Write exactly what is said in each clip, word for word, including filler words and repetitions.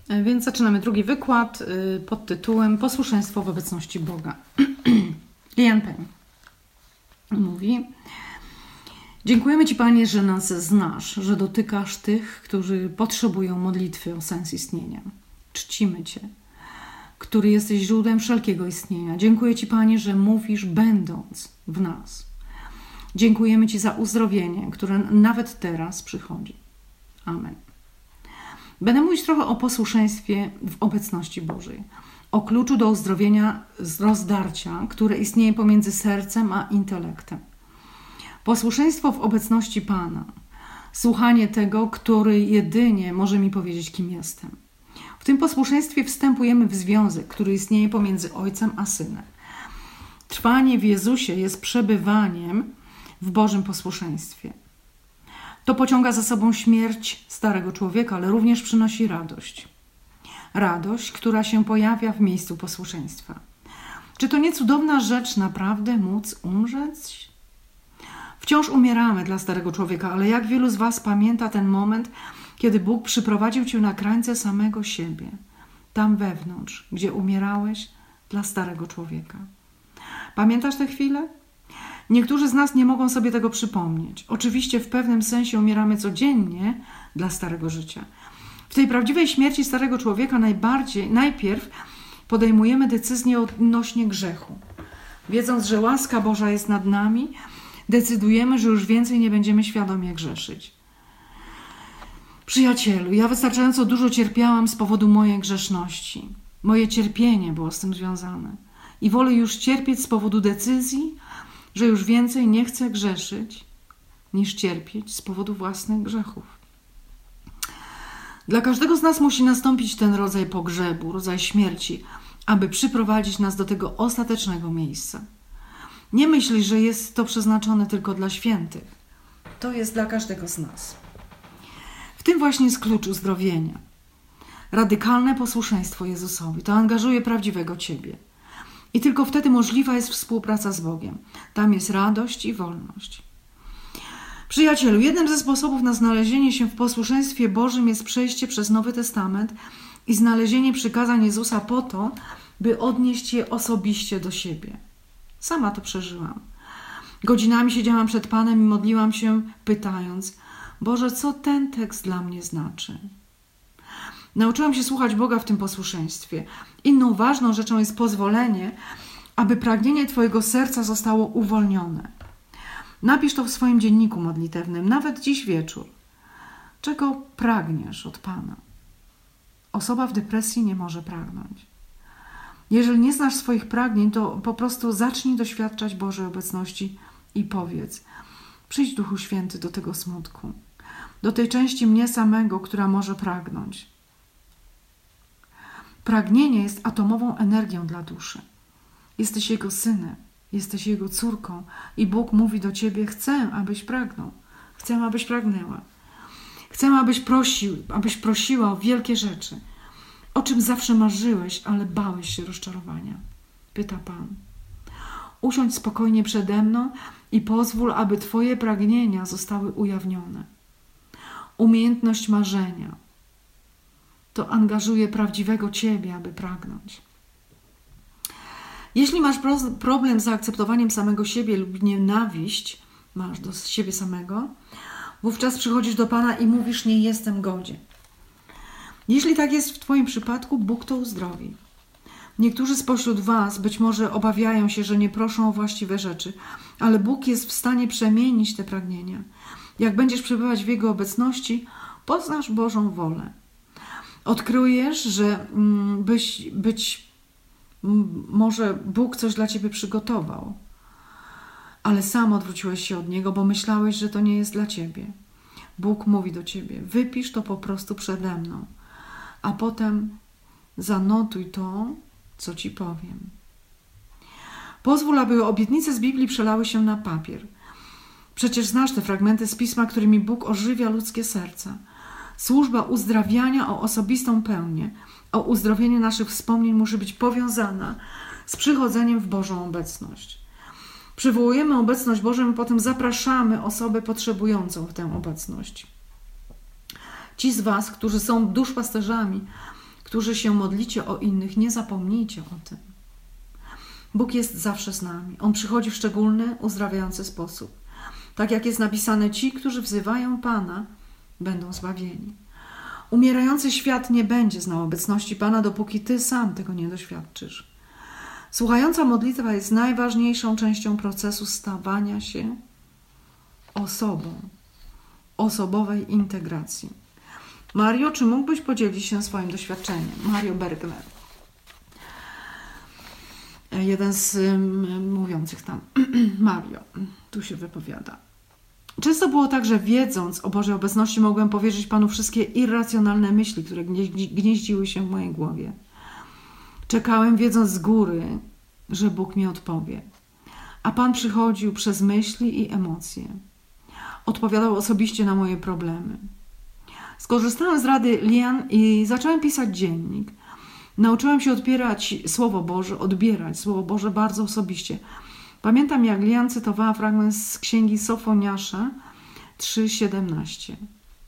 Więc zaczynamy drugi wykład pod tytułem Posłuszeństwo w obecności Boga. Lian Penn mówi: dziękujemy Ci, Panie, że nas znasz, że dotykasz tych, którzy potrzebują modlitwy o sens istnienia. Czcimy Cię, który jesteś źródłem wszelkiego istnienia. Dziękuję Ci, Panie, że mówisz, będąc w nas. Dziękujemy Ci za uzdrowienie, które nawet teraz przychodzi. Amen. Będę mówić trochę o posłuszeństwie w obecności Bożej, o kluczu do uzdrowienia z rozdarcia, które istnieje pomiędzy sercem a intelektem. Posłuszeństwo w obecności Pana, słuchanie tego, który jedynie może mi powiedzieć, kim jestem. W tym posłuszeństwie wstępujemy w związek, który istnieje pomiędzy Ojcem a Synem. Trwanie w Jezusie jest przebywaniem w Bożym posłuszeństwie. To pociąga za sobą śmierć starego człowieka, ale również przynosi radość. Radość, która się pojawia w miejscu posłuszeństwa. Czy to nie cudowna rzecz naprawdę móc umrzeć? Wciąż umieramy dla starego człowieka, ale jak wielu z Was pamięta ten moment, kiedy Bóg przyprowadził Cię na krańce samego siebie, tam wewnątrz, gdzie umierałeś dla starego człowieka. Pamiętasz tę chwilę? Niektórzy z nas nie mogą sobie tego przypomnieć. Oczywiście w pewnym sensie umieramy codziennie dla starego życia. W tej prawdziwej śmierci starego człowieka najbardziej, najpierw podejmujemy decyzję odnośnie grzechu. Wiedząc, że łaska Boża jest nad nami, decydujemy, że już więcej nie będziemy świadomie grzeszyć. Przyjacielu, ja wystarczająco dużo cierpiałam z powodu mojej grzeszności. Moje cierpienie było z tym związane. I wolę już cierpieć z powodu decyzji, że już więcej nie chcę grzeszyć, niż cierpieć z powodu własnych grzechów. Dla każdego z nas musi nastąpić ten rodzaj pogrzebu, rodzaj śmierci, aby przyprowadzić nas do tego ostatecznego miejsca. Nie myśl, że jest to przeznaczone tylko dla świętych. To jest dla każdego z nas. W tym właśnie jest klucz uzdrowienia. Radykalne posłuszeństwo Jezusowi. To angażuje prawdziwego Ciebie. I tylko wtedy możliwa jest współpraca z Bogiem. Tam jest radość i wolność. Przyjacielu, jednym ze sposobów na znalezienie się w posłuszeństwie Bożym jest przejście przez Nowy Testament i znalezienie przykazań Jezusa po to, by odnieść je osobiście do siebie. Sama to przeżyłam. Godzinami siedziałam przed Panem i modliłam się, pytając: Boże, co ten tekst dla mnie znaczy? Nauczyłam się słuchać Boga w tym posłuszeństwie. Inną ważną rzeczą jest pozwolenie, aby pragnienie Twojego serca zostało uwolnione. Napisz to w swoim dzienniku modlitewnym, nawet dziś wieczór. Czego pragniesz od Pana? Osoba w depresji nie może pragnąć. Jeżeli nie znasz swoich pragnień, to po prostu zacznij doświadczać Bożej obecności i powiedz: przyjdź, Duchu Święty, do tego smutku, do tej części mnie samego, która może pragnąć. Pragnienie jest atomową energią dla duszy. Jesteś Jego synem, jesteś Jego córką i Bóg mówi do Ciebie: chcę, abyś pragnął, chcę, abyś pragnęła. Chcę, abyś prosił, abyś prosiła o wielkie rzeczy, o czym zawsze marzyłeś, ale bałeś się rozczarowania. Pyta Pan. Usiądź spokojnie przede mną i pozwól, aby Twoje pragnienia zostały ujawnione. Umiejętność marzenia to angażuje prawdziwego Ciebie, aby pragnąć. Jeśli masz problem z zaakceptowaniem samego siebie lub nienawiść masz do siebie samego, wówczas przychodzisz do Pana i mówisz: nie jestem godzien. Jeśli tak jest w Twoim przypadku, Bóg to uzdrowi. Niektórzy spośród Was być może obawiają się, że nie proszą o właściwe rzeczy, ale Bóg jest w stanie przemienić te pragnienia. Jak będziesz przebywać w Jego obecności, poznasz Bożą wolę. Odkryjesz, że byś, być może Bóg coś dla Ciebie przygotował, ale sam odwróciłeś się od Niego, bo myślałeś, że to nie jest dla Ciebie. Bóg mówi do Ciebie: wypisz to po prostu przede mną, a potem zanotuj to, co Ci powiem. Pozwól, aby obietnice z Biblii przelały się na papier. Przecież znasz te fragmenty z Pisma, którymi Bóg ożywia ludzkie serca. Służba uzdrawiania o osobistą pełnię, o uzdrowienie naszych wspomnień musi być powiązana z przychodzeniem w Bożą obecność. Przywołujemy obecność Bożą, potem zapraszamy osobę potrzebującą w tę obecność. Ci z Was, którzy są duszpasterzami, którzy się modlicie o innych, nie zapomnijcie o tym. Bóg jest zawsze z nami. On przychodzi w szczególny, uzdrawiający sposób. Tak jak jest napisane, ci, którzy wzywają Pana, będą zbawieni. Umierający świat nie będzie znał obecności Pana, dopóki Ty sam tego nie doświadczysz. Słuchająca modlitwa jest najważniejszą częścią procesu stawania się osobą, osobowej integracji. Mario, czy mógłbyś podzielić się swoim doświadczeniem? Mario Bergner. Jeden z um, mówiących tam. Mario, tu się wypowiada. Często było tak, że wiedząc o Bożej obecności mogłem powierzyć Panu wszystkie irracjonalne myśli, które gnieździły się w mojej głowie. Czekałem, wiedząc z góry, że Bóg mi odpowie. A Pan przychodził przez myśli i emocje. Odpowiadał osobiście na moje problemy. Skorzystałem z rady Lian i zacząłem pisać dziennik. Nauczyłem się odbierać Słowo Boże, odbierać Słowo Boże bardzo osobiście. Pamiętam, jak Lian cytowała fragment z Księgi Sofoniasza trzy siedemnaście.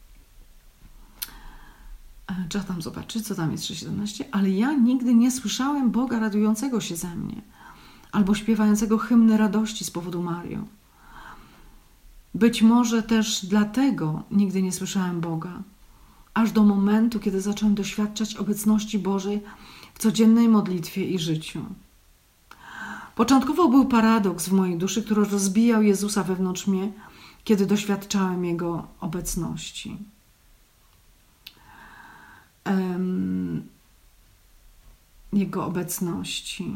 Trzeba tam zobaczyć, co tam jest trzy siedemnaście. Ale ja nigdy nie słyszałem Boga radującego się ze mnie albo śpiewającego hymny radości z powodu Mario. Być może też dlatego nigdy nie słyszałem Boga, aż do momentu, kiedy zacząłem doświadczać obecności Bożej w codziennej modlitwie i życiu. Początkowo był paradoks w mojej duszy, który rozbijał Jezusa wewnątrz mnie, kiedy doświadczałem Jego obecności. Um, Jego obecności.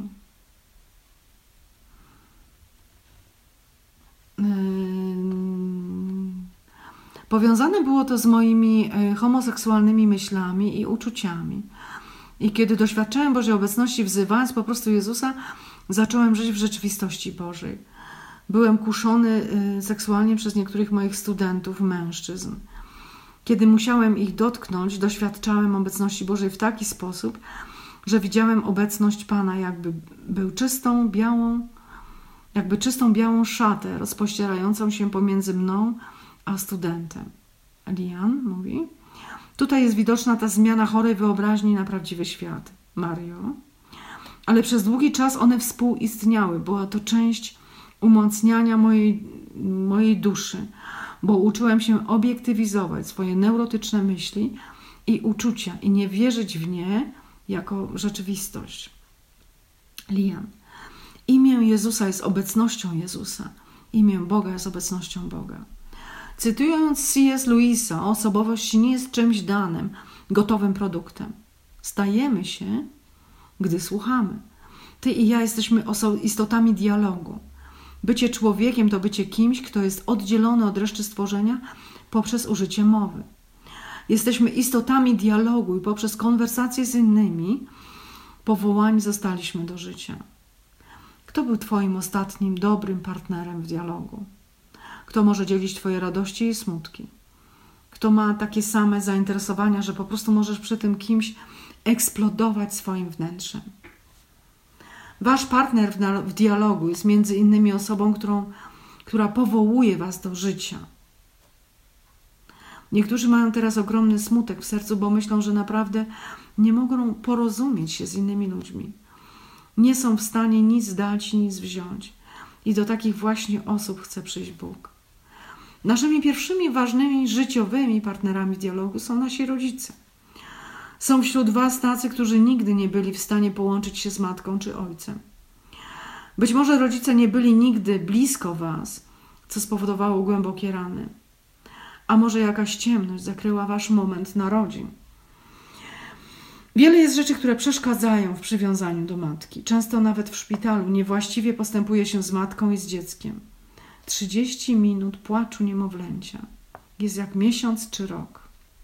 Um, Powiązane było to z moimi homoseksualnymi myślami i uczuciami. I kiedy doświadczałem Bożej obecności, wzywając po prostu Jezusa, zacząłem żyć w rzeczywistości Bożej. Byłem kuszony seksualnie przez niektórych moich studentów, mężczyzn. Kiedy musiałem ich dotknąć, doświadczałem obecności Bożej w taki sposób, że widziałem obecność Pana, jakby był czystą, białą, jakby czystą, białą szatę rozpościerającą się pomiędzy mną a studentem. Lian mówi, tutaj jest widoczna ta zmiana chorej wyobraźni na prawdziwy świat. Mario. Ale przez długi czas one współistniały. Była to część umacniania mojej, mojej duszy, bo uczyłem się obiektywizować swoje neurotyczne myśli i uczucia i nie wierzyć w nie jako rzeczywistość. Lian. Imię Jezusa jest obecnością Jezusa. Imię Boga jest obecnością Boga. Cytując C S Lewisa, osobowość nie jest czymś danym, gotowym produktem. Stajemy się, gdy słuchamy. Ty i ja jesteśmy istotami dialogu. Bycie człowiekiem to bycie kimś, kto jest oddzielony od reszty stworzenia poprzez użycie mowy. Jesteśmy istotami dialogu i poprzez konwersacje z innymi powołani zostaliśmy do życia. Kto był Twoim ostatnim dobrym partnerem w dialogu? Kto może dzielić Twoje radości i smutki? Kto ma takie same zainteresowania, że po prostu możesz przy tym kimś eksplodować swoim wnętrzem? Wasz partner w, w dialogu jest między innymi osobą, którą, która powołuje Was do życia. Niektórzy mają teraz ogromny smutek w sercu, bo myślą, że naprawdę nie mogą porozumieć się z innymi ludźmi. Nie są w stanie nic dać, nic wziąć. I do takich właśnie osób chce przyjść Bóg. Naszymi pierwszymi ważnymi życiowymi partnerami w dialogu są nasi rodzice. Są wśród Was tacy, którzy nigdy nie byli w stanie połączyć się z matką czy ojcem. Być może rodzice nie byli nigdy blisko Was, co spowodowało głębokie rany. A może jakaś ciemność zakryła Wasz moment narodzin. Wiele jest rzeczy, które przeszkadzają w przywiązaniu do matki. Często nawet w szpitalu niewłaściwie postępuje się z matką i z dzieckiem. trzydzieści minut płaczu niemowlęcia jest jak miesiąc czy rok.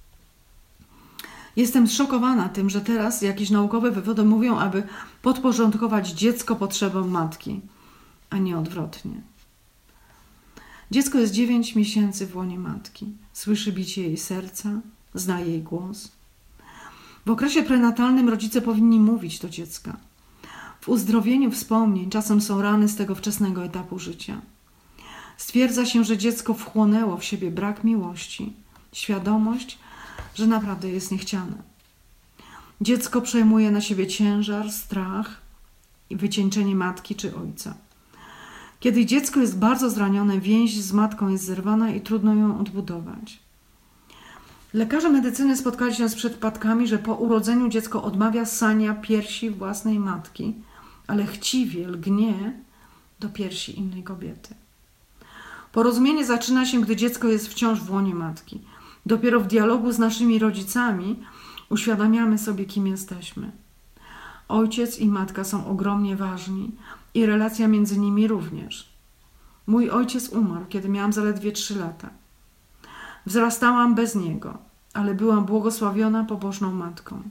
Jestem zszokowana tym, że teraz jakieś naukowe wywody mówią, aby podporządkować dziecko potrzebom matki, a nie odwrotnie. Dziecko jest dziewięć miesięcy w łonie matki. Słyszy bicie jej serca, zna jej głos. W okresie prenatalnym rodzice powinni mówić do dziecka. W uzdrowieniu wspomnień czasem są rany z tego wczesnego etapu życia. Stwierdza się, że dziecko wchłonęło w siebie brak miłości, świadomość, że naprawdę jest niechciane. Dziecko przejmuje na siebie ciężar, strach i wycieńczenie matki czy ojca. Kiedy dziecko jest bardzo zranione, więź z matką jest zerwana i trudno ją odbudować. Lekarze medycyny spotkali się z przypadkami, że po urodzeniu dziecko odmawia ssania piersi własnej matki, ale chciwie lgnie do piersi innej kobiety. Porozumienie zaczyna się, gdy dziecko jest wciąż w łonie matki. Dopiero w dialogu z naszymi rodzicami uświadamiamy sobie, kim jesteśmy. Ojciec i matka są ogromnie ważni i relacja między nimi również. Mój ojciec umarł, kiedy miałam zaledwie trzy lata. Wzrastałam bez niego, ale byłam błogosławiona, pobożną matką.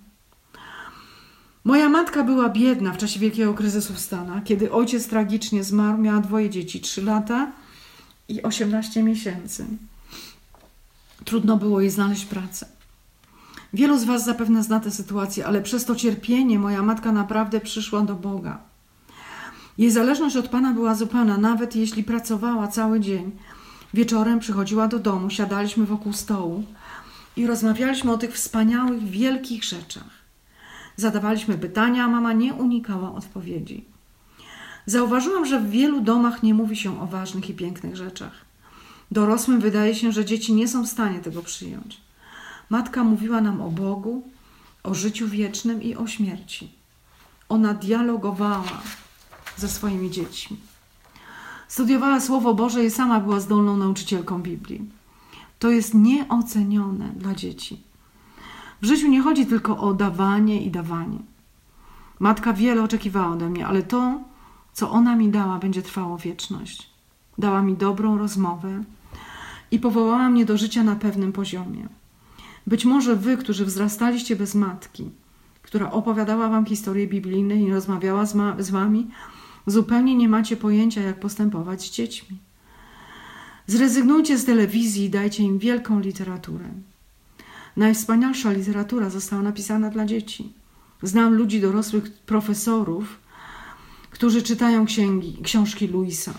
Moja matka była biedna w czasie wielkiego kryzysu w Stanach. Kiedy ojciec tragicznie zmarł, miała dwoje dzieci, trzy lata i osiemnaście miesięcy. Trudno było jej znaleźć pracę. Wielu z was zapewne zna tę sytuację, ale przez to cierpienie moja matka naprawdę przyszła do Boga. Jej zależność od Pana była zupełna, nawet jeśli pracowała cały dzień. Wieczorem przychodziła do domu, siadaliśmy wokół stołu i rozmawialiśmy o tych wspaniałych, wielkich rzeczach. Zadawaliśmy pytania, a mama nie unikała odpowiedzi. Zauważyłam, że w wielu domach nie mówi się o ważnych i pięknych rzeczach. Dorosłym wydaje się, że dzieci nie są w stanie tego przyjąć. Matka mówiła nam o Bogu, o życiu wiecznym i o śmierci. Ona dialogowała ze swoimi dziećmi. Studiowała Słowo Boże i sama była zdolną nauczycielką Biblii. To jest nieocenione dla dzieci. W życiu nie chodzi tylko o dawanie i dawanie. Matka wiele oczekiwała ode mnie, ale to, co ona mi dała, będzie trwało wieczność. Dała mi dobrą rozmowę i powołała mnie do życia na pewnym poziomie. Być może wy, którzy wzrastaliście bez matki, która opowiadała wam historie biblijne i rozmawiała z, ma- z wami, zupełnie nie macie pojęcia, jak postępować z dziećmi. Zrezygnujcie z telewizji i dajcie im wielką literaturę. Najwspanialsza literatura została napisana dla dzieci. Znam ludzi dorosłych, profesorów, którzy czytają księgi, książki Lewisa,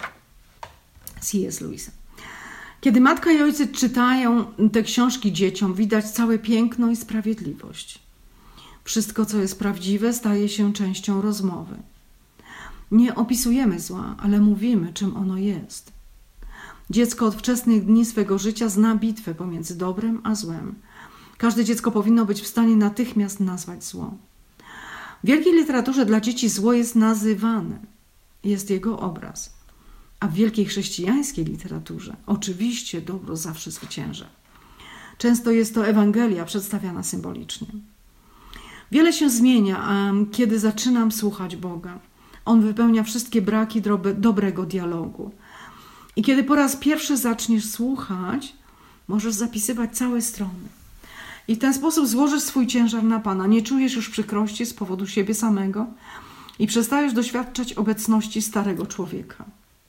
C S Lewisa. Kiedy matka i ojciec czytają te książki dzieciom, widać całe piękno i sprawiedliwość. Wszystko, co jest prawdziwe, staje się częścią rozmowy. Nie opisujemy zła, ale mówimy, czym ono jest. Dziecko od wczesnych dni swego życia zna bitwę pomiędzy dobrem a złem. Każde dziecko powinno być w stanie natychmiast nazwać zło. W wielkiej literaturze dla dzieci zło jest nazywane. Jest jego obraz. A w wielkiej chrześcijańskiej literaturze oczywiście dobro zawsze zwycięża. Często jest to Ewangelia przedstawiana symbolicznie. Wiele się zmienia, a kiedy zaczynam słuchać Boga. On wypełnia wszystkie braki dobrego dialogu. I kiedy po raz pierwszy zaczniesz słuchać, możesz zapisywać całe strony. I w ten sposób złożysz swój ciężar na Pana. Nie czujesz już przykrości z powodu siebie samego i przestajesz doświadczać obecności starego człowieka.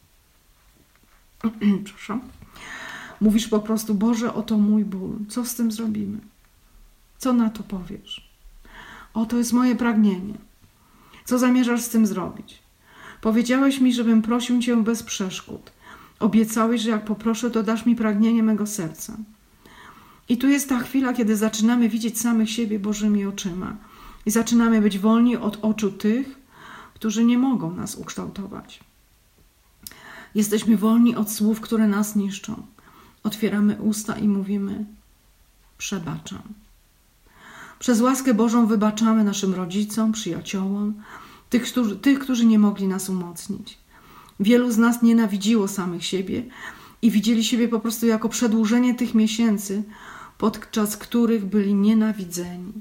Proszę. Mówisz po prostu: Boże, oto mój ból. Co z tym zrobimy? Co na to powiesz? Oto jest moje pragnienie. Co zamierzasz z tym zrobić? Powiedziałeś mi, żebym prosił Cię bez przeszkód. Obiecałeś, że jak poproszę, to dasz mi pragnienie mego serca. I tu jest ta chwila, kiedy zaczynamy widzieć samych siebie Bożymi oczyma i zaczynamy być wolni od oczu tych, którzy nie mogą nas ukształtować. Jesteśmy wolni od słów, które nas niszczą. Otwieramy usta i mówimy: przebaczam. Przez łaskę Bożą wybaczamy naszym rodzicom, przyjaciołom, tych, którzy, tych, którzy nie mogli nas umocnić. Wielu z nas nienawidziło samych siebie i widzieli siebie po prostu jako przedłużenie tych miesięcy, podczas których byli nienawidzeni.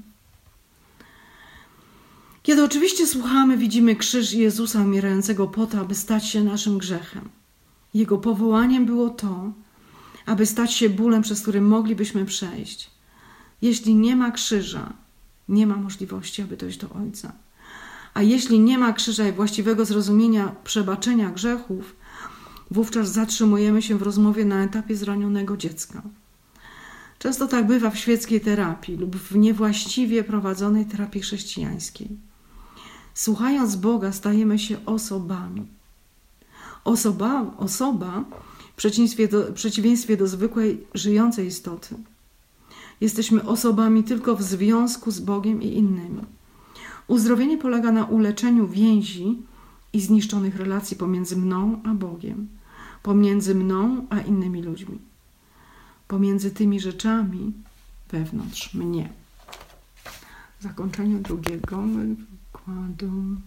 Kiedy oczywiście słuchamy, widzimy krzyż Jezusa umierającego po to, aby stać się naszym grzechem. Jego powołaniem było to, aby stać się bólem, przez który moglibyśmy przejść. Jeśli nie ma krzyża, nie ma możliwości, aby dojść do Ojca. A jeśli nie ma krzyża i właściwego zrozumienia przebaczenia grzechów, wówczas zatrzymujemy się w rozmowie na etapie zranionego dziecka. Często tak bywa w świeckiej terapii lub w niewłaściwie prowadzonej terapii chrześcijańskiej. Słuchając Boga, stajemy się osobami. Osoba, osoba w przeciwieństwie do, w przeciwieństwie do zwykłej, żyjącej istoty, Jesteśmy osobami tylko w związku z Bogiem i innymi. Uzdrowienie polega na uleczeniu więzi i zniszczonych relacji pomiędzy mną a Bogiem, pomiędzy mną a innymi ludźmi, pomiędzy tymi rzeczami wewnątrz mnie. Zakończenie drugiego wykładu.